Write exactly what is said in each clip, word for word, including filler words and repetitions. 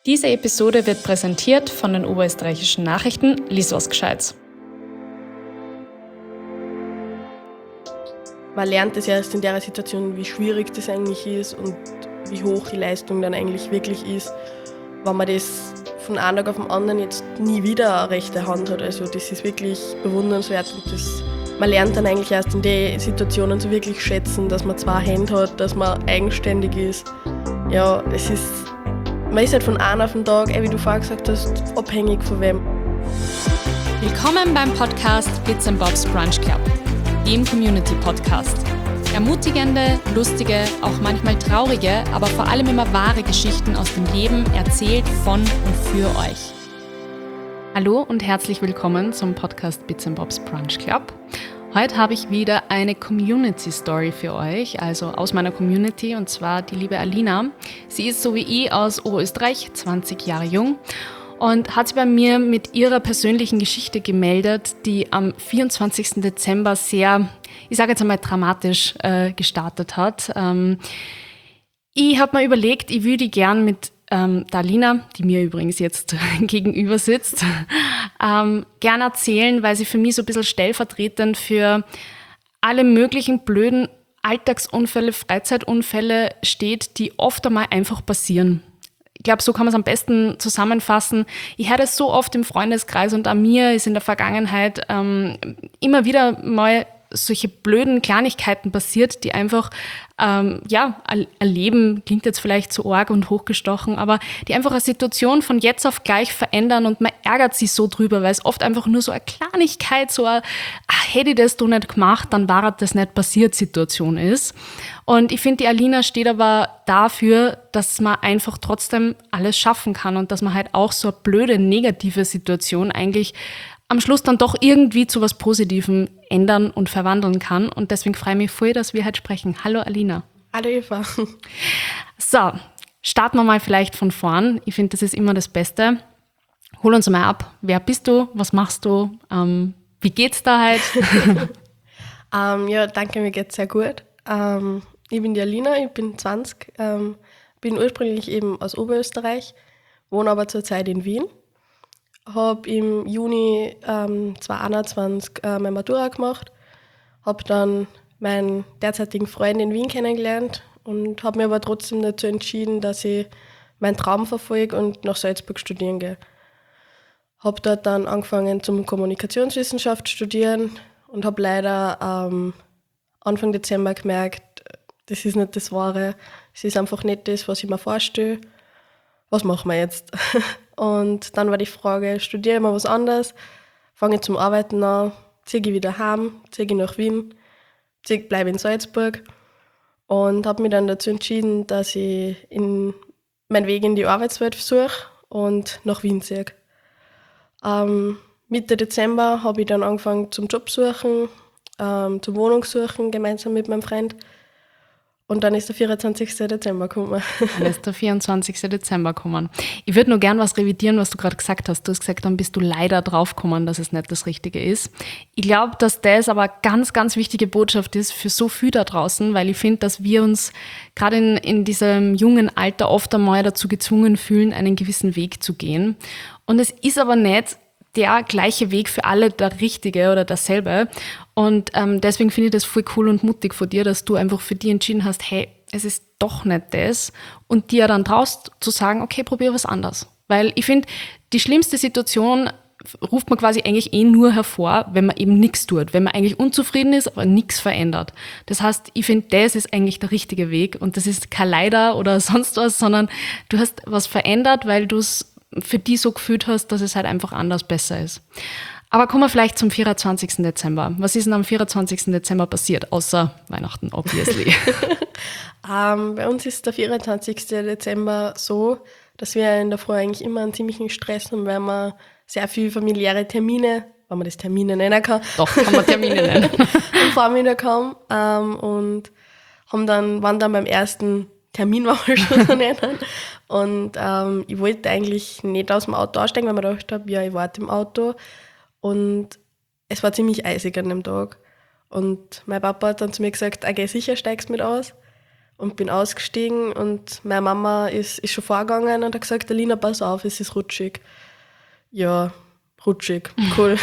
Diese Episode wird präsentiert von den Oberösterreichischen Nachrichten. Lies was Gescheites. Man lernt es erst in der Situation, wie schwierig das eigentlich ist und wie hoch die Leistung dann eigentlich wirklich ist, wenn man das von einem Tag auf den anderen jetzt nie wieder eine rechte Hand hat. Also das ist wirklich bewundernswert und das, man lernt dann eigentlich erst in den Situationen so wirklich schätzen, dass man zwei Hände hat, dass man eigenständig ist. Ja, es ist, man ist halt von einem auf den Tag, wie du vorher gesagt hast, abhängig von wem. Willkommen beim Podcast Bits and Bobs Brunch Club, dem Community-Podcast. Ermutigende, lustige, auch manchmal traurige, aber vor allem immer wahre Geschichten aus dem Leben, erzählt von und für euch. Hallo und herzlich willkommen zum Podcast Bits and Bobs Brunch Club. Heute habe ich wieder eine Community-Story für euch, also aus meiner Community, und zwar die liebe Alina. Sie ist so wie ich aus Oberösterreich, zwanzig Jahre jung, und hat sich bei mir mit ihrer persönlichen Geschichte gemeldet, die am vierundzwanzigsten Dezember sehr, ich sage jetzt einmal dramatisch äh, gestartet hat. Ähm, ich habe mir überlegt, ich würde gern mit ähm, der Alina, die mir übrigens jetzt gegenüber sitzt, ähm, gern erzählen, weil sie für mich so ein bisschen stellvertretend für alle möglichen blöden Alltagsunfälle, Freizeitunfälle steht, die oft einmal einfach passieren. Ich glaube, so kann man es am besten zusammenfassen. Ich höre das so oft im Freundeskreis und an mir ist in der Vergangenheit ähm, immer wieder mal solche blöden Kleinigkeiten passiert, die einfach, ähm, ja, ein Leben klingt jetzt vielleicht zu arg und hochgestochen, aber die einfach eine Situation von jetzt auf gleich verändern und man ärgert sich so drüber, weil es oft einfach nur so eine Kleinigkeit, so eine, ach, hätte ich das doch nicht gemacht, dann war das nicht passiert Situation ist. Und ich finde, die Alina steht aber dafür, dass man einfach trotzdem alles schaffen kann und dass man halt auch so eine blöde, negative Situation eigentlich am Schluss dann doch irgendwie zu was Positivem ändern und verwandeln kann. Und deswegen freue ich mich voll, dass wir heute sprechen. Hallo Alina. Hallo Eva. So, starten wir mal vielleicht von vorn. Ich finde, das ist immer das Beste. Hol uns mal ab. Wer bist du? Was machst du? Ähm, wie geht's da heute? ähm, ja, danke, mir geht's sehr gut. Ähm, ich bin die Alina, ich bin zwanzig, ähm, bin ursprünglich eben aus Oberösterreich, wohne aber zurzeit in Wien. Habe im Juni ähm, zweitausendeinundzwanzig äh, meine Matura gemacht, habe dann meinen derzeitigen Freund in Wien kennengelernt und habe mir aber trotzdem dazu entschieden, dass ich meinen Traum verfolge und nach Salzburg studieren gehe. Habe dort dann angefangen zum Kommunikationswissenschaft studieren und habe leider ähm, Anfang Dezember gemerkt, das ist nicht das Wahre, es ist einfach nicht das, was ich mir vorstelle. Was machen wir jetzt? Und dann war die Frage, studiere ich mal was anderes, fange ich zum Arbeiten an, ziehe ich wieder heim, ziehe ich nach Wien, bleibe in Salzburg und habe mich dann dazu entschieden, dass ich in, meinen Weg in die Arbeitswelt suche und nach Wien ziehe. Ähm, Mitte Dezember habe ich dann angefangen zum Job suchen, ähm, zur Wohnung suchen, gemeinsam mit meinem Freund. Und dann ist der vierundzwanzigsten Dezember gekommen. Dann ist der vierundzwanzigsten Dezember gekommen. Ich würde nur gern was revidieren, was du gerade gesagt hast. Du hast gesagt, dann bist du leider draufgekommen, dass es nicht das Richtige ist. Ich glaube, dass das aber eine ganz, ganz wichtige Botschaft ist für so viel da draußen, weil ich finde, dass wir uns gerade in, in diesem jungen Alter oft einmal dazu gezwungen fühlen, einen gewissen Weg zu gehen. Und es ist aber nicht der gleiche Weg für alle der richtige oder dasselbe. Und ähm, deswegen finde ich das voll cool und mutig von dir, dass du einfach für dich entschieden hast, hey, es ist doch nicht das. Und dir dann traust zu sagen, okay, probier was anderes. Weil ich finde, die schlimmste Situation ruft man quasi eigentlich eh nur hervor, wenn man eben nichts tut. Wenn man eigentlich unzufrieden ist, aber nichts verändert. Das heißt, ich finde, das ist eigentlich der richtige Weg. Und das ist kein Leider oder sonst was, sondern du hast was verändert, weil du es für die so gefühlt hast, dass es halt einfach anders besser ist. Aber kommen wir vielleicht zum vierundzwanzigsten Dezember. Was ist denn am vierundzwanzigsten Dezember passiert, außer Weihnachten, obviously? ähm, bei uns ist der vierundzwanzigsten Dezember so, dass wir in der Früh eigentlich immer einen ziemlichen Stress haben, weil wir sehr viele familiäre Termine, wenn man das Termine nennen kann. Doch, kann man Termine nennen. am Vormittag haben ähm, und haben dann, waren dann beim ersten Termin, war wir schon so nennen. Und ähm, ich wollte eigentlich nicht aus dem Auto aussteigen, weil ich mir gedacht habe, ja, ich warte im Auto. Und es war ziemlich eisig an dem Tag. Und mein Papa hat dann zu mir gesagt, okay, sicher steigst du mit aus. und bin ausgestiegen und meine Mama ist, ist schon vorgegangen und hat gesagt, Alina, pass auf, es ist rutschig. Ja, rutschig, cool.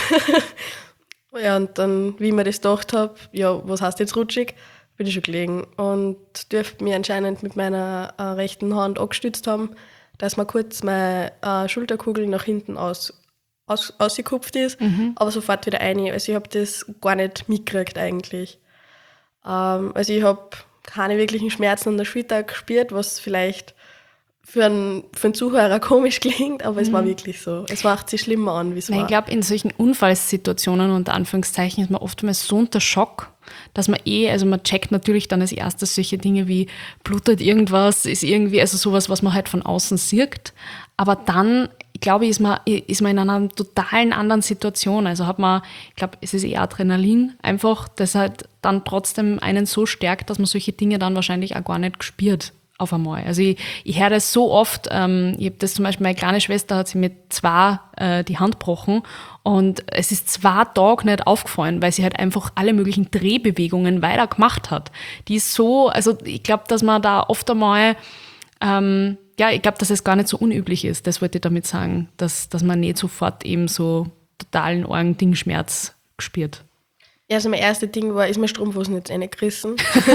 Ja, und dann, wie ich mir das gedacht habe, ja, was heißt jetzt rutschig, bin ich schon gelegen und dürfte mich anscheinend mit meiner äh, rechten Hand angestützt haben, dass mir kurz meine äh, Schulterkugel nach hinten aus, aus, ausgekupft ist, mhm. aber sofort wieder rein. Also ich habe das gar nicht mitgekriegt eigentlich. Ähm, also ich habe keine wirklichen Schmerzen an der Schulter gespürt, was vielleicht für einen, für einen Zuhörer komisch klingt, aber es mhm. war wirklich so. Es macht sich schlimmer an, wie es war. Ich glaube, in solchen Unfallsituationen, unter Anführungszeichen, ist man oftmals so unter Schock, dass man eh, also man checkt natürlich dann als erstes solche Dinge wie, blutet irgendwas, ist irgendwie, also sowas, was man halt von außen sieht. Aber dann, glaube ich, ist man, ist man in einer totalen anderen Situation. Also hat man, ich glaube, es ist eher Adrenalin einfach, das halt dann trotzdem einen so stärkt, dass man solche Dinge dann wahrscheinlich auch gar nicht gespürt auf einmal. Also ich, ich höre das so oft, ähm, ich habe das zum Beispiel, meine kleine Schwester hat sich mit zwei äh, die Hand gebrochen und es ist zwei Tage nicht aufgefallen, weil sie halt einfach alle möglichen Drehbewegungen weiter gemacht hat. Die ist so, also ich glaube, dass man da oft einmal, ähm, ja, ich glaube, dass es gar nicht so unüblich ist, das wollte ich damit sagen, dass, dass man nicht sofort eben so totalen Augen-Dingschmerz spürt. Ja, also mein erstes Ding war, ist mein Strumpfhosen jetzt reingerissen.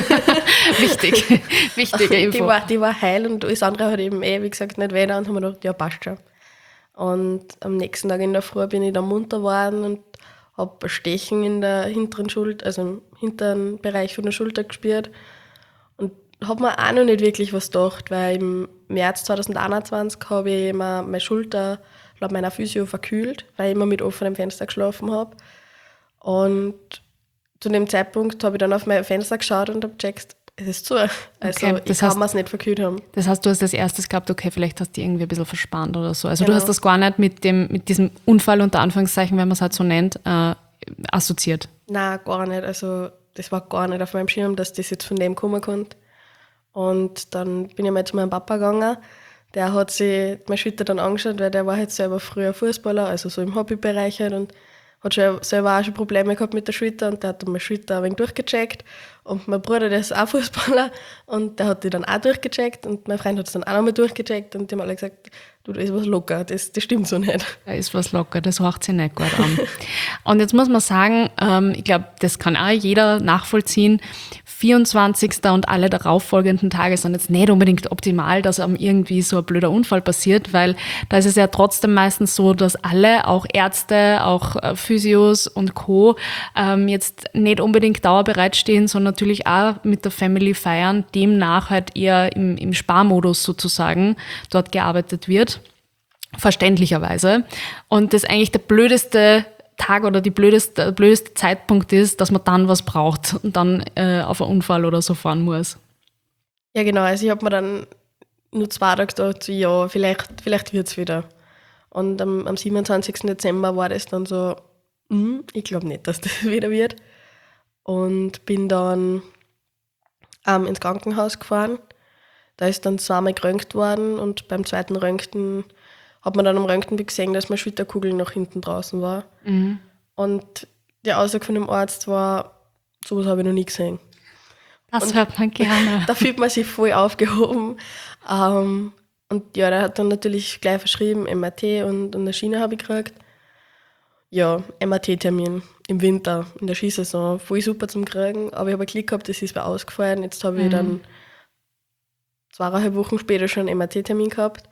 Wichtig, wichtige Info. Die war, die war heil und das andere hat eben eh, wie gesagt, nicht weh und haben wir gedacht, ja, passt schon. Und am nächsten Tag in der Früh bin ich dann munter geworden und habe ein Stechen in der hinteren Schulter, also im hinteren Bereich von der Schulter gespürt. Und habe mir auch noch nicht wirklich was gedacht, weil im März zwanzig einundzwanzig habe ich immer meine Schulter laut meiner Physio verkühlt, weil ich immer mit offenem Fenster geschlafen habe. Und zu dem Zeitpunkt habe ich dann auf mein Fenster geschaut und habe gecheckt, es ist zu. Also okay, ich kann mir es nicht verkühlt haben. Das heißt, du hast als erstes gehabt, okay, vielleicht hast du dich irgendwie ein bisschen verspannt oder so. Also genau. Du hast das gar nicht mit dem mit diesem Unfall unter Anführungszeichen, wenn man es halt so nennt, äh, assoziiert? Nein, gar nicht. Also das war gar nicht auf meinem Schirm, dass das jetzt von dem kommen konnte. Und dann bin ich mal zu meinem Papa gegangen. Der hat sich meine Schulter dann angeschaut, weil der war halt selber früher Fußballer, also so im Hobbybereich halt, und hat schon selber auch schon Probleme gehabt mit der Schulter und der hat dann meine Schulter ein wenig durchgecheckt. Und mein Bruder, der ist auch Fußballer und der hat die dann auch durchgecheckt und mein Freund hat es dann auch nochmal durchgecheckt und die haben alle gesagt, du, da ist was locker, das, das stimmt so nicht. Da ist was locker, das hört sich nicht gut an. Und jetzt muss man sagen, ähm, ich glaube, das kann auch jeder nachvollziehen, vierundzwanzigsten und alle darauffolgenden Tage sind jetzt nicht unbedingt optimal, dass einem irgendwie so ein blöder Unfall passiert, weil da ist es ja trotzdem meistens so, dass alle, auch Ärzte, auch Physios und Co. Ähm, jetzt nicht unbedingt dauerbereit stehen, sondern natürlich auch mit der Family feiern, demnach halt eher im, im Sparmodus sozusagen dort gearbeitet wird, verständlicherweise. Und das eigentlich der blödeste Tag oder die blödeste, der blödeste Zeitpunkt ist, dass man dann was braucht und dann äh, auf einen Unfall oder so fahren muss. Ja genau, also ich habe mir dann nur zwei Tage gedacht, so, ja, vielleicht, vielleicht wird es wieder. Und am, am siebenundzwanzigsten Dezember war das dann so, hm, ich glaube nicht, dass das wieder wird. Und bin dann ähm, ins Krankenhaus gefahren. Da ist dann zweimal geröntgt worden und beim zweiten Röntgen hat man dann am Röntgenbild gesehen, dass meine Schulterkugel nach hinten draußen war. Mhm. Und die Aussage von dem Arzt war, sowas habe ich noch nie gesehen. Das und hört man gerne. Da fühlt man sich voll aufgehoben. Ähm, und ja, der hat dann natürlich gleich verschrieben, M R T und, und eine Schiene habe ich gekriegt. Ja, M R T-Termin im Winter, in der Skisaison, voll super zum Kriegen. Aber ich habe Glück gehabt, das ist mir ausgefallen. Jetzt habe ich mhm. dann zweieinhalb Wochen später schon einen M R T-Termin gehabt.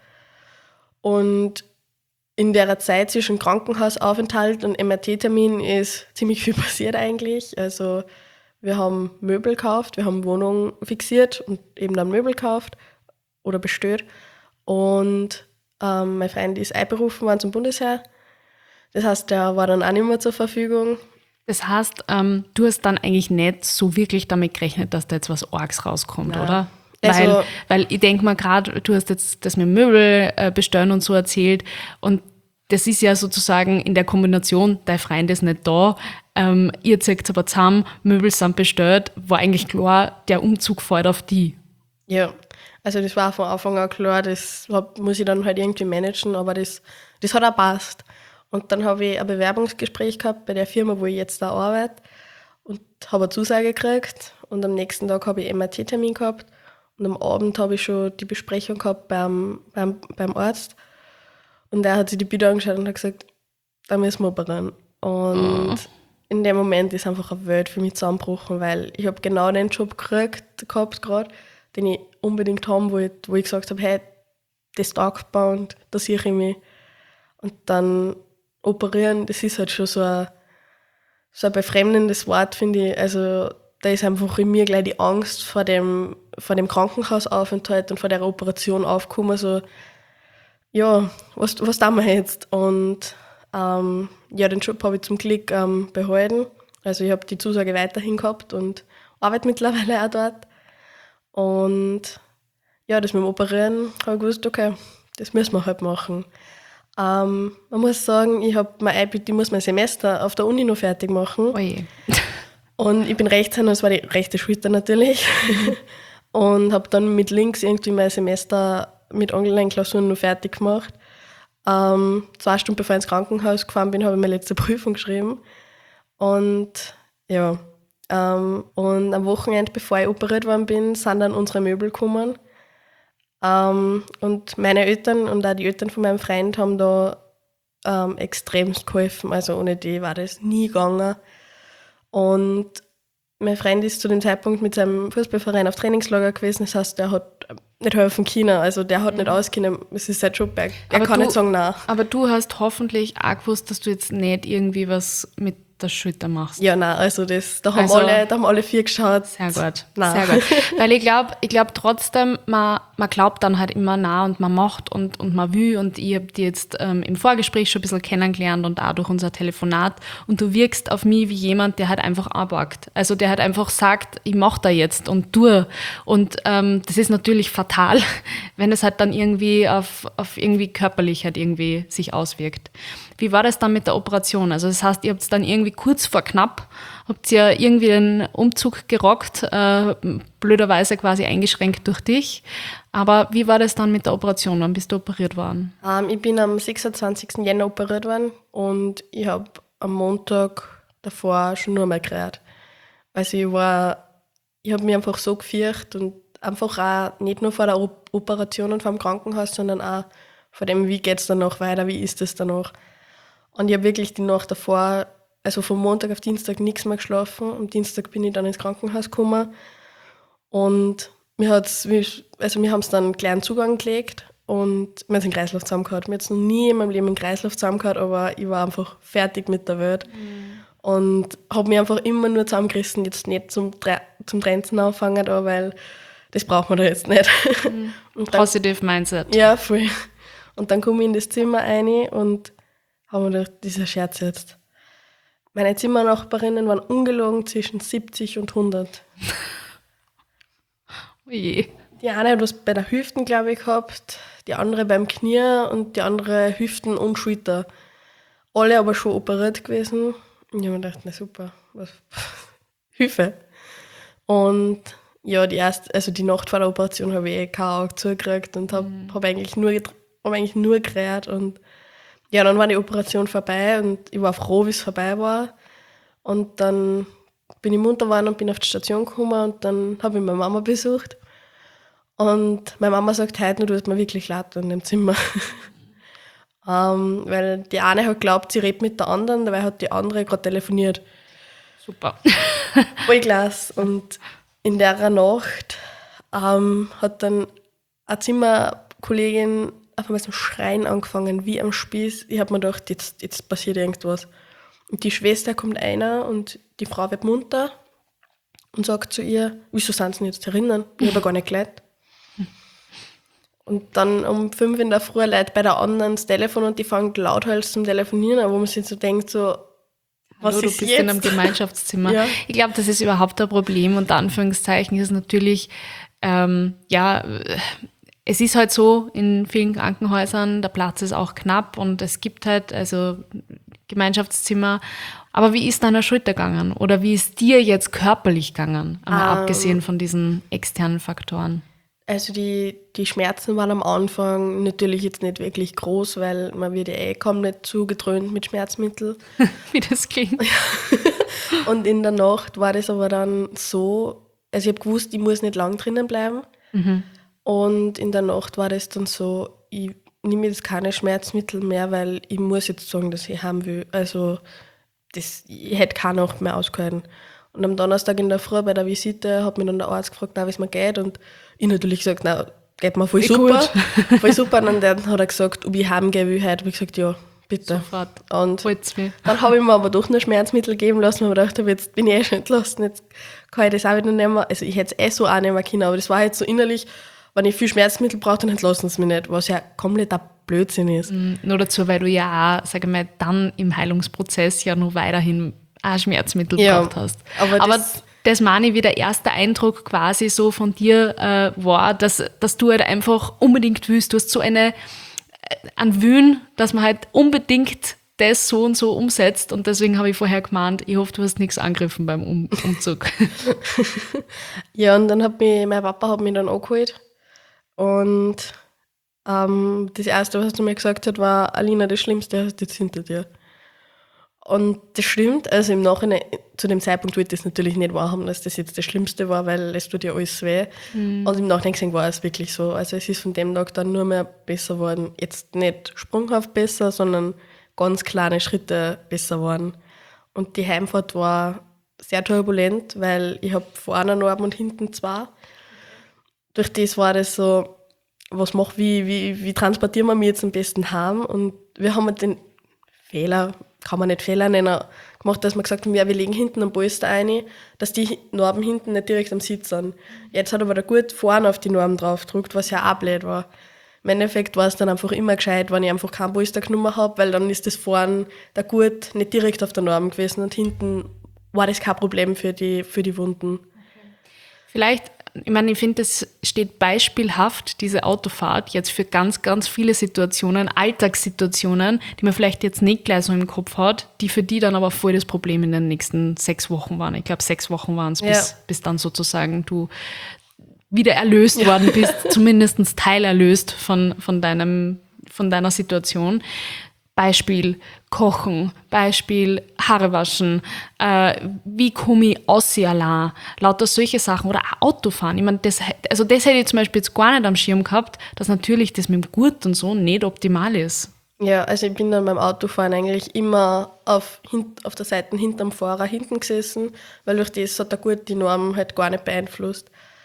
Und in der Zeit zwischen Krankenhausaufenthalt und M R T-Termin ist ziemlich viel passiert eigentlich. Also wir haben Möbel gekauft, wir haben Wohnung fixiert und eben dann Möbel gekauft oder bestellt. Und ähm, mein Freund ist einberufen worden zum Bundesheer. Das heißt, der war dann auch nicht mehr zur Verfügung. Das heißt, ähm, du hast dann eigentlich nicht so wirklich damit gerechnet, dass da jetzt was Orgs rauskommt, Nein. oder? Weil, also, weil ich denke mal gerade, du hast jetzt das mit Möbel äh, bestellen und so erzählt und das ist ja sozusagen in der Kombination, dein Freund ist nicht da, ähm, ihr zieht aber zusammen, Möbel sind bestellt, war eigentlich klar, der Umzug fällt auf die. Ja, also das war von Anfang an klar, das hab, muss ich dann halt irgendwie managen, aber das, das hat auch passt. Und dann habe ich ein Bewerbungsgespräch gehabt bei der Firma, wo ich jetzt da arbeite und habe eine Zusage gekriegt und am nächsten Tag habe ich M R T-Termin gehabt. Und am Abend habe ich schon die Besprechung gehabt beim, beim, beim Arzt. Und er hat sich die Bilder angeschaut und hat gesagt, da müssen wir operieren. Und oh. in dem Moment ist einfach eine Welt für mich zusammengebrochen, weil ich habe genau den Job gekriegt, gehabt gerade, den ich unbedingt haben wollte, wo ich gesagt habe, hey, das taugt mir und da sehe ich mich. Und dann operieren, das ist halt schon so ein, so ein befremdendes Wort, finde ich. Also da ist einfach in mir gleich die Angst vor dem, vor dem Krankenhausaufenthalt und vor der Operation aufgekommen. So, ja, was, was tun wir jetzt? Und ähm, ja, den Job habe ich zum Glück ähm, behalten. Also ich habe die Zusage weiterhin gehabt und arbeite mittlerweile auch dort. Und ja, das mit dem Operieren habe ich gewusst, okay, das müssen wir halt machen. Ähm, man muss sagen, ich habe mein I P T, ich muss mein Semester auf der Uni noch fertig machen. Oje. Und ich bin Rechtshänder, das war die rechte Schulter natürlich. Und habe dann mit links irgendwie mein Semester mit Online-Klausuren noch fertig gemacht. Ähm, zwei Stunden bevor ich ins Krankenhaus gefahren bin, habe ich meine letzte Prüfung geschrieben. Und ja, ähm, und am Wochenende, bevor ich operiert worden bin, sind dann unsere Möbel gekommen. Ähm, und meine Eltern und auch die Eltern von meinem Freund haben da ähm, extremst geholfen. Also ohne die war das nie gegangen. Und mein Freund ist zu dem Zeitpunkt mit seinem Fußballverein auf Trainingslager gewesen. Das heißt, der hat nicht helfen können. Also der hat mhm. nicht auskennen. Es ist sein Job. Er, er kann du, nicht sagen, nein. Aber du hast hoffentlich auch gewusst, dass du jetzt nicht irgendwie was mit der Schulter machst. Ja, nein, also das, da, haben also, alle, da haben alle vier geschaut. Sehr gut, nein. sehr gut. Weil ich glaube ich glaub trotzdem, man, man glaubt dann halt immer nah und man macht und, und man will. Und ich habe die jetzt ähm, im Vorgespräch schon ein bisschen kennengelernt und auch durch unser Telefonat. Und du wirkst auf mich wie jemand, der halt einfach arbeitet. Also der halt einfach sagt, ich mache da jetzt und tue. Und ähm, das ist natürlich fatal, wenn es halt dann irgendwie auf, auf irgendwie körperlich halt irgendwie sich auswirkt. Wie war das dann mit der Operation? Also das heißt, ihr habt dann irgendwie kurz vor knapp, habt ihr irgendwie den Umzug gerockt, äh, blöderweise quasi eingeschränkt durch dich. Aber wie war das dann mit der Operation? Wann bist du operiert worden? Ähm, ich bin am sechsundzwanzigsten Jänner operiert worden und ich habe am Montag davor schon nur mal geredet. Also ich war, ich habe mich einfach so gefürchtet und einfach auch nicht nur vor der o- Operation und vor dem Krankenhaus, sondern auch vor dem, wie geht es danach weiter, wie ist es danach. Und ich habe wirklich die Nacht davor, also von Montag auf Dienstag nichts mehr geschlafen. Am Dienstag bin ich dann ins Krankenhaus gekommen. Und mir hat's, also wir haben es dann einen kleinen Zugang gelegt und wir haben den Kreislauf zusammengehauen. Wir haben jetzt noch nie in meinem Leben einen Kreislauf zusammengehauen, aber ich war einfach fertig mit der Welt. Mhm. Und habe mich einfach immer nur zusammengerissen, jetzt nicht zum, zum Trenzen anfangen, aber weil das braucht man da jetzt nicht. Mhm. Und dann, Positive Mindset. Ja, voll. Und dann komme ich in das Zimmer rein und haben wir gedacht, dieser Scherz jetzt. Meine Zimmernachbarinnen waren ungelogen zwischen siebzig und hundert. Oh je. Die eine hat was bei der Hüften, glaube ich, gehabt, die andere beim Knie und die andere Hüften und Schulter. Alle aber schon operiert gewesen. Und ich habe mir gedacht, na super, was? Hilfe. Und ja, die erste, also die Nacht vor der Operation habe ich eh kein Auge zugekriegt und habe mhm. hab eigentlich nur, hab eigentlich nur geredet. Und ja, dann war die Operation vorbei und ich war froh, wie es vorbei war. Und dann bin ich munter geworden und bin auf die Station gekommen und dann habe ich meine Mama besucht. Und meine Mama sagt, heute tut mir wirklich leid in dem Zimmer. um, weil die eine hat geglaubt, sie redet mit der anderen, dabei hat die andere gerade telefoniert. Super. Voll klasse. Und in der Nacht um, hat dann eine Zimmerkollegin auf einmal zum Schreien angefangen, wie am Spieß. Ich habe mir gedacht, jetzt, jetzt passiert irgendwas. Und die Schwester kommt einer und die Frau wird munter und sagt zu ihr, wieso sind sie jetzt herinnen? Ich habe ja gar nicht geleitet. Und dann um fünf in der Früh Leute bei der anderen das Telefon und die fangen lauthals zum Telefonieren, wo man sich so denkt, so, was Hallo, ist du bist jetzt? in einem Gemeinschaftszimmer. Ja. Ich glaube, das ist überhaupt ein Problem. Unter Anführungszeichen ist natürlich, ähm, ja, es ist halt so in vielen Krankenhäusern, der Platz ist auch knapp und es gibt halt also Gemeinschaftszimmer. Aber wie ist deiner Schulter gegangen? Oder wie ist dir jetzt körperlich gegangen, einmal um, abgesehen von diesen externen Faktoren? Also die, die Schmerzen waren am Anfang natürlich jetzt nicht wirklich groß, weil man wird ja eh kaum nicht zugedröhnt mit Schmerzmitteln. Wie das klingt. Und in der Nacht war das aber dann so, also ich habe gewusst, ich muss nicht lang drinnen bleiben. Mhm. Und in der Nacht war das dann so, ich nehme jetzt keine Schmerzmittel mehr, weil ich muss jetzt sagen, dass ich haben will. Also das, ich hätte keine Nacht mehr ausgehalten. Und am Donnerstag in der Früh bei der Visite hat mich dann der Arzt gefragt, wie es mir geht. Und ich natürlich gesagt, na, geht mir voll super. Voll super. Und dann hat er gesagt, ob ich heimgehen will heute. Habe ich gesagt, ja, bitte. Sofort. Und dann habe ich mir aber doch noch Schmerzmittel geben lassen, weil ich gedacht habe, jetzt bin ich eh schon entlassen, jetzt kann ich das auch wieder nehmen. Also ich hätte es eh so auch nehmen können, aber das war jetzt so innerlich, wenn ich viel Schmerzmittel brauche, dann entlassen sie mich nicht, was ja komplett ein Blödsinn ist. Mm, nur dazu, weil du ja auch, sag ich mal, dann im Heilungsprozess ja noch weiterhin auch Schmerzmittel ja, gebraucht hast. Aber, aber das, das meine ich, wie der erste Eindruck quasi so von dir äh, war, dass, dass du halt einfach unbedingt willst. Du hast so eine, einen Willen, dass man halt unbedingt das so und so umsetzt. Und deswegen habe ich vorher gemeint, ich hoffe, du hast nichts angegriffen beim um- Umzug. Ja, und dann hat mich, mein Papa hat mich dann angeholt. Und ähm, das Erste, was er mir gesagt hat, war, Alina, das Schlimmste hast du jetzt hinter dir. Und das stimmt, also im Nachhinein, zu dem Zeitpunkt wollte ich das natürlich nicht wahrhaben, dass das jetzt das Schlimmste war, weil es tut ja alles weh. Mhm. Und im Nachhinein gesehen war es wirklich so. Also es ist von dem Tag dann nur mehr besser geworden. Jetzt nicht sprunghaft besser, sondern ganz kleine Schritte besser geworden. Und die Heimfahrt war sehr turbulent, weil ich habe vorne Narben und hinten zwei. Durch das war das so, was mach, wie, wie, wie transportieren wir mich jetzt am besten heim? Und wir haben den Fehler, kann man nicht Fehler nennen, gemacht, dass wir gesagt haben, ja, wir legen hinten am Polster rein, dass die Narben hinten nicht direkt am Sitz sind. Jetzt hat aber der Gurt vorne auf die Narben drauf gedrückt, was ja auch blöd war. Im Endeffekt war es dann einfach immer gescheit, wenn ich einfach keinen Polster genommen habe, weil dann ist das vorne, der Gurt, nicht direkt auf der Narben gewesen und hinten war das kein Problem für die, für die Wunden. Vielleicht, ich meine, ich finde, das steht beispielhaft, diese Autofahrt, jetzt für ganz, ganz viele Situationen, Alltagssituationen, die man vielleicht jetzt nicht gleich so im Kopf hat, die für die dann aber voll das Problem in den nächsten sechs Wochen waren. Ich glaube, sechs Wochen waren es, bis, ja. bis dann sozusagen du wieder erlöst ja. worden bist, zumindest teilerlöst von, von, deinem, von deiner Situation. Beispiel Kochen, Beispiel Haare waschen, äh, wie komme ich aus allein, lauter solche Sachen oder auch Autofahren. Ich meine, das, also das hätte ich zum Beispiel jetzt gar nicht am Schirm gehabt, dass natürlich das mit dem Gurt und so nicht optimal ist. Ja, also ich bin dann beim Autofahren eigentlich immer auf, auf der Seite hinterm Fahrer hinten gesessen, weil durch das hat der Gurt die Norm halt gar nicht beeinflusst.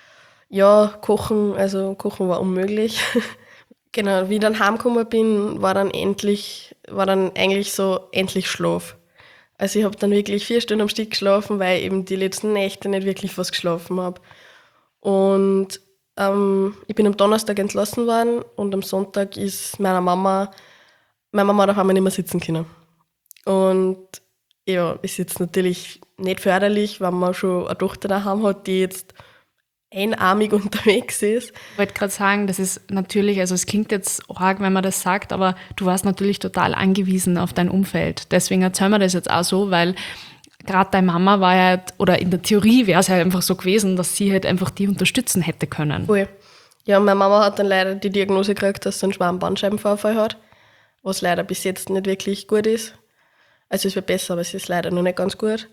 Ja, Kochen, also Kochen war unmöglich. Genau, wie ich dann heimgekommen bin, war dann endlich, war dann eigentlich so endlich Schlaf. Also ich habe dann wirklich vier Stunden am Stück geschlafen, weil ich eben die letzten Nächte nicht wirklich was geschlafen habe. Und ähm, ich bin am Donnerstag entlassen worden und am Sonntag ist meiner Mama, meine Mama hat auf einmal nicht mehr sitzen können. Und ja, ist jetzt natürlich nicht förderlich, wenn man schon eine Tochter daheim hat, die jetzt einarmig unterwegs ist. Ich wollte gerade sagen, das ist natürlich, also es klingt jetzt arg, wenn man das sagt, aber du warst natürlich total angewiesen auf dein Umfeld. Deswegen erzählen wir das jetzt auch so, weil gerade deine Mama war ja, oder in der Theorie wäre es ja einfach so gewesen, dass sie halt einfach die unterstützen hätte können. Cool. Ja, meine Mama hat dann leider die Diagnose gekriegt, dass sie einen schweren Bandscheibenvorfall hat, was leider bis jetzt nicht wirklich gut ist. Also es wird besser, aber es ist leider noch nicht ganz gut.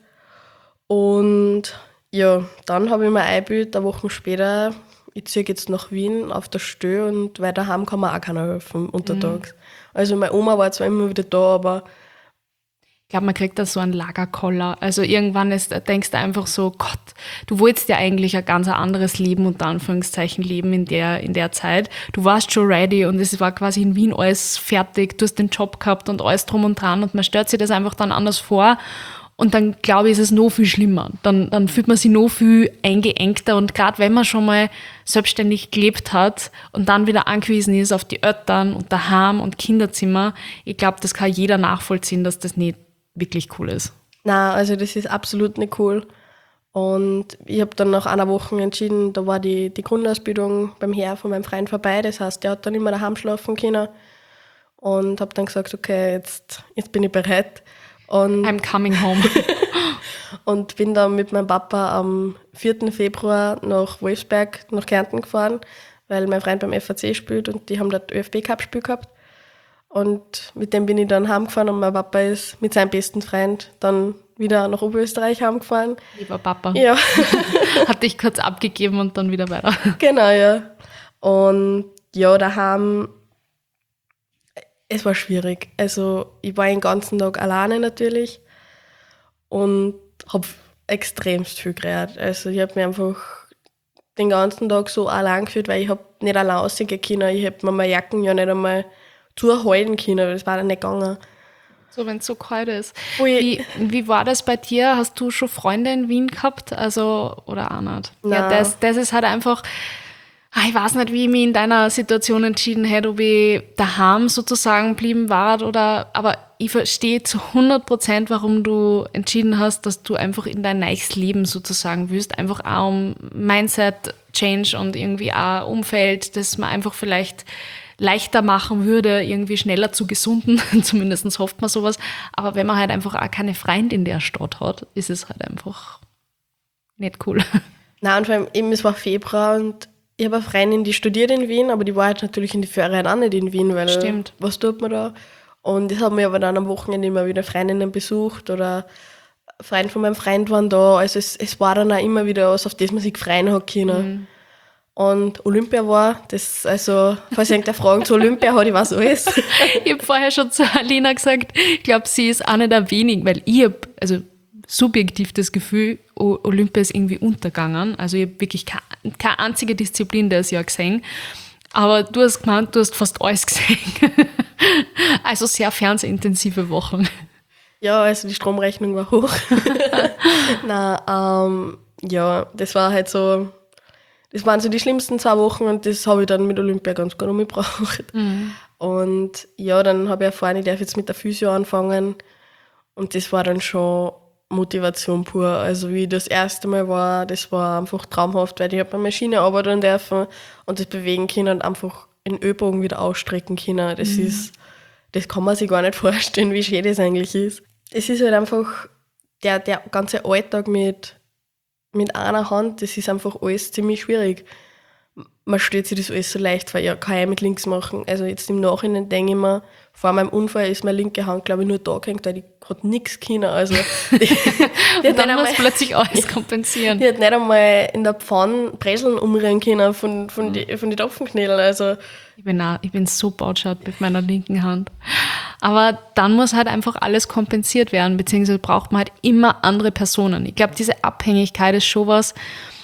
Und ja, dann habe ich mir eingebildet, eine Woche später, ich ziehe jetzt nach Wien auf der Stö und weil daheim kann mir auch keiner helfen, untertags. Mhm. Also meine Oma war zwar immer wieder da, aber ich glaube, man kriegt da so einen Lagerkoller. Also irgendwann ist, denkst du einfach so, Gott, du wolltest ja eigentlich ein ganz anderes Leben, unter Anführungszeichen, leben in der, in der Zeit. Du warst schon ready und es war quasi in Wien alles fertig, du hast den Job gehabt und alles drum und dran und man stellt sich das einfach dann anders vor. Und dann, glaube ich, ist es noch viel schlimmer. Dann, dann fühlt man sich noch viel eingeengter. Und gerade wenn man schon mal selbstständig gelebt hat und dann wieder angewiesen ist auf die Eltern und daheim und Kinderzimmer, ich glaube, das kann jeder nachvollziehen, dass das nicht wirklich cool ist. Nein, also das ist absolut nicht cool. Und ich habe dann nach einer Woche entschieden, da war die, die Grundausbildung beim Herr von meinem Freund vorbei. Das heißt, der hat dann immer daheim schlafen können. Und habe dann gesagt, okay, jetzt, jetzt bin ich bereit. Und I'm coming home. und bin dann mit meinem Papa am vierten Februar nach Wolfsberg, nach Kärnten gefahren, weil mein Freund beim F A C spielt und die haben dort ÖFB-Cup-Spiel gehabt. Und mit dem bin ich dann heimgefahren und mein Papa ist mit seinem besten Freund dann wieder nach Oberösterreich heimgefahren. Lieber Papa. Ja. Hat dich kurz abgegeben und dann wieder weiter. Genau, ja. Und ja, daheim, es war schwierig. Also ich war den ganzen Tag alleine natürlich und habe extremst viel geredet. Also ich habe mich einfach den ganzen Tag so allein gefühlt, weil ich habe nicht allein rausgehen können. Ich habe mir meine Jacken ja nicht einmal zuhalten können, weil das war dann nicht gegangen. So, wenn es so kalt ist. Ui. Wie, wie war das bei dir? Hast du schon Freunde in Wien gehabt? Also, oder auch nicht? Ja, Nein. das, das ist halt einfach, ah, ich weiß nicht, wie ich mich in deiner Situation entschieden hätte, ob ich daheim sozusagen blieben war oder, aber ich verstehe zu hundert Prozent, warum du entschieden hast, dass du einfach in dein neues Leben sozusagen willst. Einfach auch um Mindset-Change und irgendwie auch Umfeld, das man einfach vielleicht leichter machen würde, irgendwie schneller zu gesunden, zumindest hofft man sowas. Aber wenn man halt einfach auch keine Freunde in der Stadt hat, ist es halt einfach nicht cool. Nein, und vor allem eben, es war Februar und ich habe eine Freundin, die studiert in Wien, aber die war halt natürlich in die Ferien auch nicht in Wien, weil Stimmt. was tut man da? Und ich habe mir aber dann am Wochenende immer wieder Freundinnen besucht oder Freunde von meinem Freund waren da. Also es, es war dann auch immer wieder was, auf das man sich freuen hat können. Mhm. Und Olympia war, das, also, falls irgendwer Fragen zu Olympia hat, ich weiß alles. Ich habe vorher schon zu Alina gesagt, ich glaube, sie ist eine der wenigen, weil ich habe also subjektiv das Gefühl, O- Olympia ist irgendwie untergegangen. Also ich habe wirklich keine, keine einzige Disziplin das Jahr gesehen. Aber du hast gemeint, du hast fast alles gesehen. Also sehr fernsehintensive Wochen. Ja, also die Stromrechnung war hoch. Nein, ähm, ja, das war halt so, das waren so die schlimmsten zwei Wochen und das habe ich dann mit Olympia ganz gut umgebracht. Mhm. Und ja, dann habe ich erfahren, ich darf jetzt mit der Physio anfangen und das war dann schon Motivation pur. Also wie ich das erste Mal war, das war einfach traumhaft, weil ich habe eine Maschine arbeiten dürfen und das bewegen können und einfach den Ellbogen wieder ausstrecken können. Das Mhm. ist, das kann man sich gar nicht vorstellen, wie schön das eigentlich ist. Es ist halt einfach der, der ganze Alltag mit, mit einer Hand, das ist einfach alles ziemlich schwierig. Man stellt sich das alles so leicht vor, ja, kann ich mit links machen. Also jetzt im Nachhinein denke ich mir, vor meinem Unfall ist meine linke Hand, glaube ich, nur da gehängt, weil die hat nichts können. Also, die, die hat Und dann nicht muss einmal, plötzlich alles kompensieren. die hat nicht einmal in der Pfanne Breseln umrühren können von, von, Mhm. die, von den Topfenknädeln. Also, Ich bin, auch, ich bin so bautschart mit meiner linken Hand. Aber dann muss halt einfach alles kompensiert werden, beziehungsweise braucht man halt immer andere Personen. Ich glaube, diese Abhängigkeit ist schon was,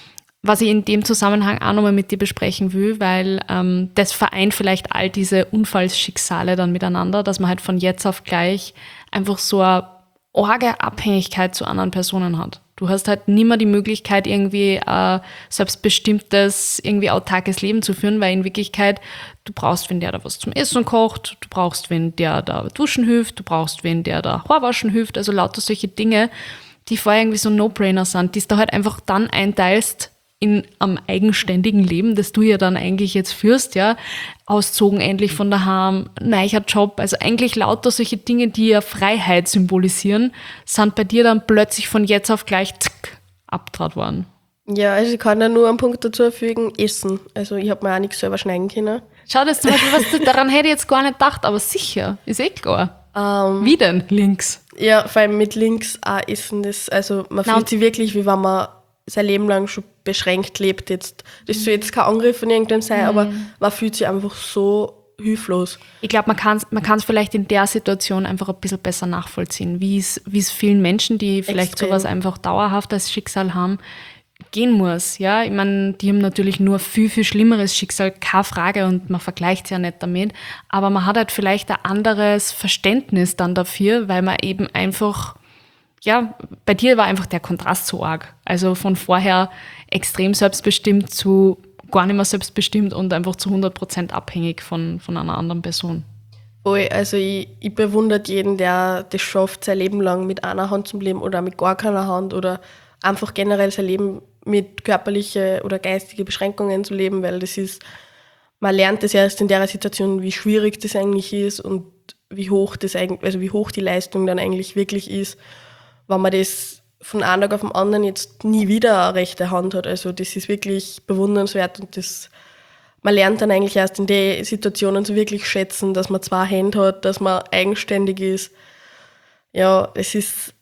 was ich in dem Zusammenhang auch nochmal mit dir besprechen will, weil ähm, das vereint vielleicht all diese Unfallschicksale dann miteinander, dass man halt von jetzt auf gleich einfach so eine arge Abhängigkeit zu anderen Personen hat. Du hast halt nie mehr die Möglichkeit, irgendwie ein selbstbestimmtes, irgendwie autarkes Leben zu führen, weil in Wirklichkeit, du brauchst wen, der da was zum Essen kocht, du brauchst wen, der da duschen hilft, du brauchst wen, der da Haarwaschen hilft, also lauter solche Dinge, die vorher irgendwie so No-Brainer sind, die du halt einfach dann einteilst in am eigenständigen Leben, das du ja dann eigentlich jetzt führst, ja, auszogen endlich von daheim, neuer Job, also eigentlich lauter solche Dinge, die ja Freiheit symbolisieren, sind bei dir dann plötzlich von jetzt auf gleich zick, abtrat worden. ja, also ich kann da nur einen Punkt dazu fügen, Essen. Also ich habe mir auch nichts selber schneiden können. Schau, das zum Beispiel, was, daran hätte ich jetzt gar nicht gedacht, aber sicher, ist eh klar. Ähm, Wie denn? Links. Ja, vor allem mit links auch essen, das, also man Na, fühlt und- sich wirklich, wie wenn man sein Leben lang schon beschränkt lebt jetzt. Das soll jetzt kein Angriff von irgendjemandem sein, aber man fühlt sich einfach so hilflos. Ich glaube, man kann es man kann's vielleicht in der Situation einfach ein bisschen besser nachvollziehen, wie es wie es vielen Menschen, die vielleicht Extrem. sowas einfach dauerhaft als Schicksal haben, gehen muss. Ja, ich meine, die haben natürlich nur viel, viel schlimmeres Schicksal, keine Frage, und man vergleicht es ja nicht damit, aber man hat halt vielleicht ein anderes Verständnis dann dafür, weil man eben einfach, ja, bei dir war einfach der Kontrast so arg. Also von vorher extrem selbstbestimmt zu gar nicht mehr selbstbestimmt und einfach zu hundert Prozent abhängig von, von einer anderen Person. Voll, also ich, ich bewundere jeden, der das schafft, sein Leben lang mit einer Hand zu leben oder mit gar keiner Hand oder einfach generell sein Leben mit körperlichen oder geistigen Beschränkungen zu leben, weil das ist, man lernt das erst in der Situation, wie schwierig das eigentlich ist und wie hoch das eigentlich, also wie hoch die Leistung dann eigentlich wirklich ist, wenn man das von einem Tag auf den anderen jetzt nie wieder eine rechte Hand hat. Also das ist wirklich bewundernswert und das, man lernt dann eigentlich erst in den Situationen so wirklich schätzen, dass man zwei Hände hat, dass man eigenständig ist. Ja, es ist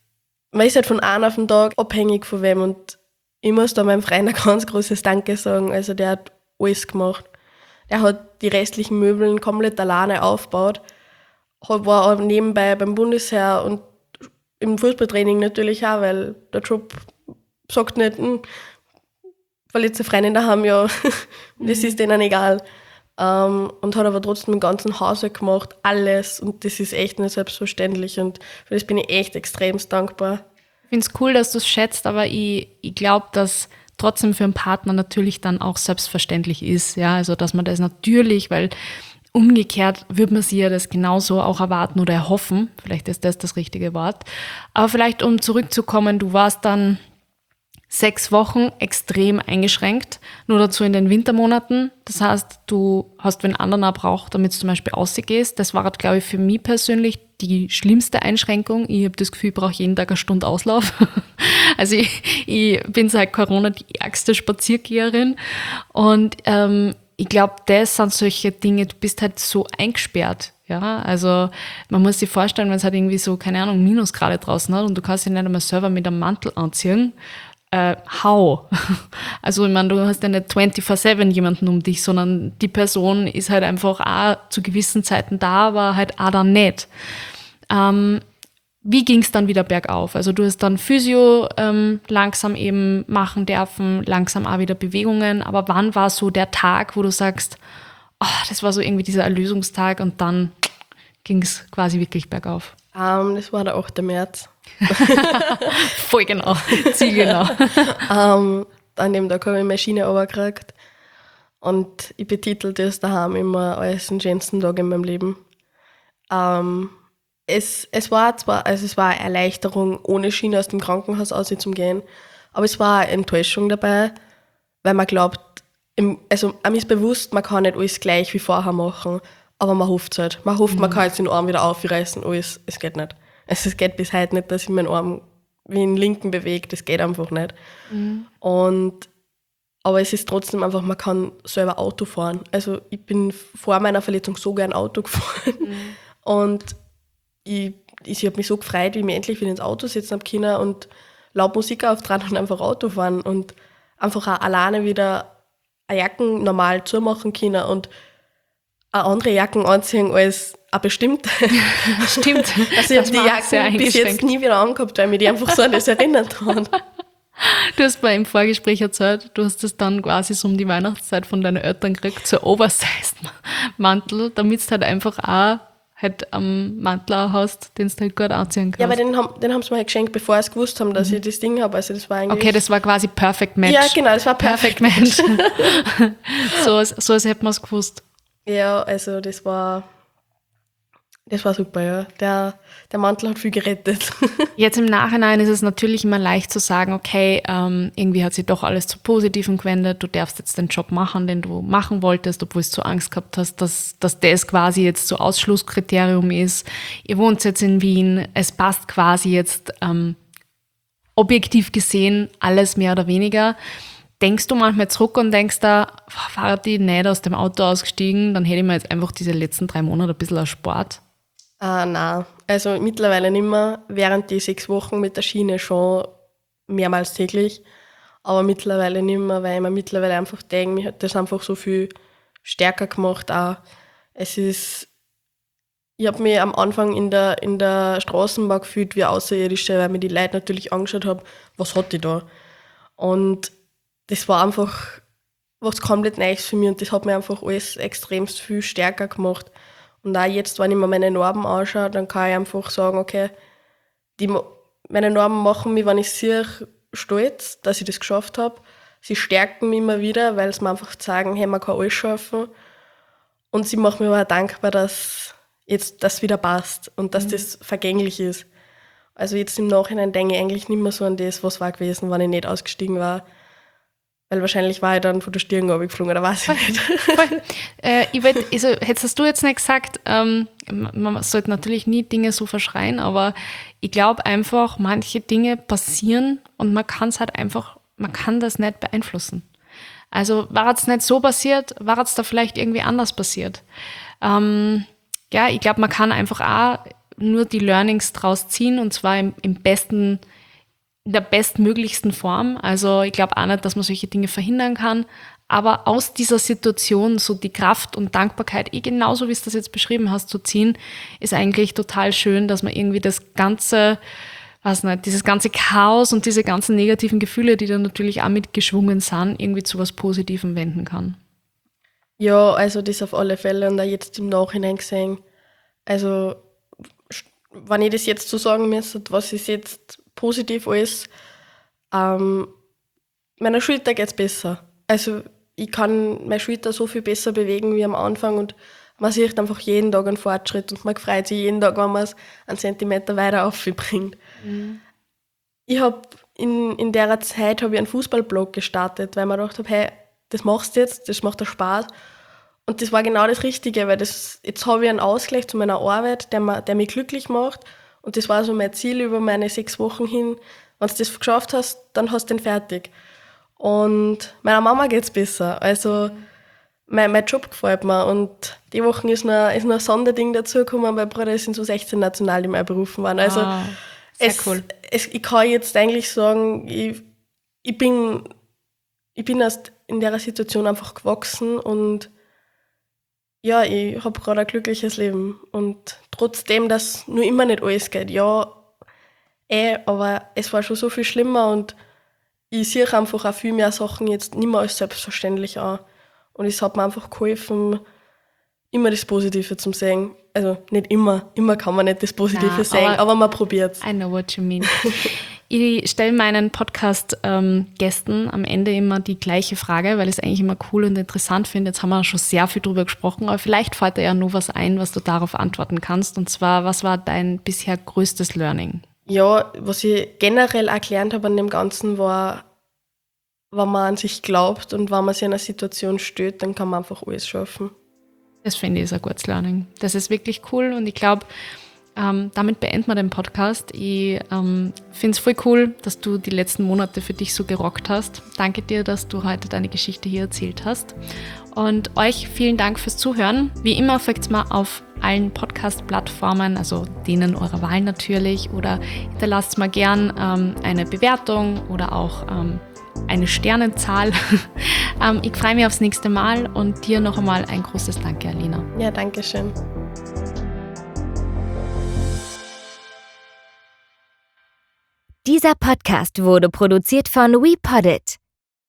man ist halt von einem auf den Tag abhängig von wem und ich muss da meinem Freund ein ganz großes Danke sagen. Also der hat alles gemacht. Der hat die restlichen Möbeln komplett alleine aufgebaut, war auch nebenbei beim Bundesheer und im Fußballtraining natürlich auch, weil der Job sagt nicht, hm, verletzte Freundin daheim, ja, das ist denen egal. Um, und hat aber trotzdem den ganzen Haushalt gemacht, alles. Und das ist echt nicht selbstverständlich. Und für das bin ich echt extremst dankbar. Ich finde es cool, dass du es schätzt, aber ich, ich glaube, dass trotzdem für einen Partner natürlich dann auch selbstverständlich ist. Ja, also dass man das natürlich, weil umgekehrt würde man sich ja das genauso auch erwarten oder erhoffen. Vielleicht ist das das richtige Wort. Aber vielleicht, um zurückzukommen, du warst dann sechs Wochen extrem eingeschränkt, nur dazu in den Wintermonaten. Das heißt, du hast wenn anderen auch braucht, damit du zum Beispiel rausgehst. Das war, glaube ich, für mich persönlich die schlimmste Einschränkung. Ich habe das Gefühl, ich brauche jeden Tag eine Stunde Auslauf. Also ich, ich bin seit Corona die ärgste Spaziergeherin. Und ähm, ich glaube, das sind solche Dinge, du bist halt so eingesperrt. Ja, also man muss sich vorstellen, wenn es halt irgendwie so, keine Ahnung, Minusgrade draußen hat und du kannst dich nicht einmal selber mit einem Mantel anziehen, Äh, how? Also ich meine, du hast ja nicht vierundzwanzig sieben jemanden um dich, sondern die Person ist halt einfach auch zu gewissen Zeiten da, aber halt auch dann nicht. Ähm, wie ging es dann wieder bergauf? Also du hast dann Physio ähm, langsam eben machen dürfen, langsam auch wieder Bewegungen, aber wann war so der Tag, wo du sagst, oh, das war so irgendwie dieser Erlösungstag und dann ging es quasi wirklich bergauf? Um, das war der achte März. Voll genau, zielgenau. um, an dem Tag habe ich meine Schiene runtergekriegt und ich betitel das daheim immer als den schönsten Tag in meinem Leben. Um, es, es war zwar, also es war eine Erleichterung, ohne Schiene aus dem Krankenhaus auszugehen, aber es war eine Enttäuschung dabei, weil man glaubt, im, also einem ist bewusst, man kann nicht alles gleich wie vorher machen, aber man hofft es halt. Man hofft, mhm. man kann jetzt den Arm wieder aufreißen, alles, es geht nicht. Also es geht bis heute nicht, dass ich meinen Arm wie den linken bewege, das geht einfach nicht. Mhm. Und, aber es ist trotzdem einfach, man kann selber Auto fahren. Also ich bin vor meiner Verletzung so gern Auto gefahren. Mhm. Und ich, ich habe mich so gefreut, wie ich mich endlich wieder ins Auto setzen habe können und laut Musik auftragen und einfach Auto fahren und einfach auch alleine wieder eine Jacken normal zumachen können und eine andere Jacken anziehen als eine bestimmte. Stimmt. Also ich habe die Jacken bis jetzt nie wieder angehabt, weil mich die einfach so an das erinnert hat. Du hast mir im Vorgespräch erzählt, du hast das dann quasi so um die Weihnachtszeit von deinen Eltern gekriegt, so Oversized Mantel, damit du halt einfach auch halt am Mantel auch hast, den du halt gut anziehen kannst. Ja, aber den haben, den haben sie mir halt geschenkt, bevor sie gewusst haben, dass mhm. ich das Ding habe. Also das war eigentlich okay, das war quasi Perfect Match. Ja, genau, das war Perfect, Perfect Match. so, so als hätte man es gewusst. Ja, also das war, das war super, ja. Der, der Mantel hat viel gerettet. Jetzt im Nachhinein ist es natürlich immer leicht zu sagen, okay, ähm, irgendwie hat sich doch alles zu Positiven gewendet, du darfst jetzt den Job machen, den du machen wolltest, obwohl du so Angst gehabt hast, dass, dass das quasi jetzt so Ausschlusskriterium ist. Ihr wohnt jetzt in Wien, es passt quasi jetzt ähm, objektiv gesehen alles mehr oder weniger. Denkst du manchmal zurück und denkst da, war ich nicht aus dem Auto ausgestiegen, dann hätte ich mir jetzt einfach diese letzten drei Monate ein bisschen erspart? Ah, nein, also mittlerweile nicht mehr. Während die sechs Wochen mit der Schiene schon mehrmals täglich, aber mittlerweile nicht mehr, weil ich mir mittlerweile einfach denke, mich hat das einfach so viel stärker gemacht auch. Es ist, ich habe mich am Anfang in der, in der Straßenbahn gefühlt wie Außerirdische, weil mir die Leute natürlich angeschaut haben, was hat die da? Und das war einfach was komplett Neues für mich und das hat mir einfach alles extremst viel stärker gemacht. Und auch jetzt, wenn ich mir meine Narben anschaue, dann kann ich einfach sagen, okay, die, meine Narben machen mich, wenn ich sehe, stolz, dass ich das geschafft habe. Sie stärken mich immer wieder, weil sie mir einfach sagen, hey, man kann alles schaffen. Und sie machen mir aber auch dankbar, dass jetzt das wieder passt und dass mhm. das vergänglich ist. Also jetzt im Nachhinein denke ich eigentlich nicht mehr so an das, was war gewesen, wenn ich nicht ausgestiegen war. Weil wahrscheinlich war ich dann von der Stirn runtergeflogen, oder weiß ich nicht. Voll. Äh, ich wollt, also, hättest du jetzt nicht gesagt, ähm, man sollte natürlich nie Dinge so verschreien, aber ich glaube einfach, manche Dinge passieren und man kann es halt einfach, man kann das nicht beeinflussen. Also war es nicht so passiert, war es da vielleicht irgendwie anders passiert. Ähm, ja, ich glaube, man kann einfach auch nur die Learnings draus ziehen und zwar im, im besten, in der bestmöglichsten Form. Also ich glaube auch nicht, dass man solche Dinge verhindern kann, aber aus dieser Situation so die Kraft und Dankbarkeit, eh genauso wie du das jetzt beschrieben hast, zu ziehen, ist eigentlich total schön, dass man irgendwie das ganze, weiß nicht, dieses ganze Chaos und diese ganzen negativen Gefühle, die dann natürlich auch mitgeschwungen sind, irgendwie zu was Positivem wenden kann. Ja, also das auf alle Fälle und auch jetzt im Nachhinein gesehen. Also wenn ich das jetzt so sagen müsste, was ist jetzt positiv alles, ähm, meiner Schulter geht es besser. Also ich kann meine Schulter so viel besser bewegen wie am Anfang und man sieht einfach jeden Tag einen Fortschritt und man freut sich jeden Tag, wenn man es einen Zentimeter weiter aufbringt. Mhm. Ich habe in, in der Zeit habe ich einen Fußballblog gestartet, weil man gedacht habe, hey, das machst du jetzt, das macht dir Spaß. Und das war genau das Richtige, weil das, jetzt habe ich einen Ausgleich zu meiner Arbeit, der, der mich glücklich macht. Und das war so mein Ziel über meine sechs Wochen hin. Wenn du das geschafft hast, dann hast du den fertig. Und meiner Mama geht es besser. Also mein, mein Job gefällt mir. Und die Woche ist noch, ist noch ein Sonderding dazugekommen, weil Bruder ist in so sechzehn Nationalteam berufen worden. Also ah, sehr es, cool. Es, ich kann jetzt eigentlich sagen, ich, ich bin, ich bin erst in der Situation einfach gewachsen und ja, ich habe gerade ein glückliches Leben. Und trotzdem, dass nur immer nicht alles geht, ja, eh, aber es war schon so viel schlimmer und ich sehe einfach auch viel mehr Sachen jetzt nicht mehr als selbstverständlich an. Und es hat mir einfach geholfen, immer das Positive zu sehen. Also nicht immer, immer kann man nicht das Positive ja, sehen, aber, aber man probiert es. I know what you mean. Ich stelle meinen Podcast-Gästen ähm, am Ende immer die gleiche Frage, weil ich es eigentlich immer cool und interessant finde. Jetzt haben wir schon sehr viel drüber gesprochen, aber vielleicht fällt dir ja nur was ein, was du darauf antworten kannst. Und zwar, was war dein bisher größtes Learning? Ja, was ich generell auch gelernt habe an dem Ganzen war, wenn man an sich glaubt und wenn man sich in einer Situation steht, dann kann man einfach alles schaffen. Das finde ich ist ein gutes Learning. Das ist wirklich cool und ich glaube, ähm, damit beenden wir den Podcast. Ich ähm, finde es voll cool, dass du die letzten Monate für dich so gerockt hast. Danke dir, dass du heute deine Geschichte hier erzählt hast. Und euch vielen Dank fürs Zuhören. Wie immer folgt mir auf allen Podcast-Plattformen, also denen eurer Wahl natürlich, oder hinterlasst mal gern ähm, eine Bewertung oder auch ähm, eine Sternenzahl. ähm, ich freue mich aufs nächste Mal und dir noch einmal ein großes Danke, Alina. Ja, danke schön. Dieser Podcast wurde produziert von WePoddit.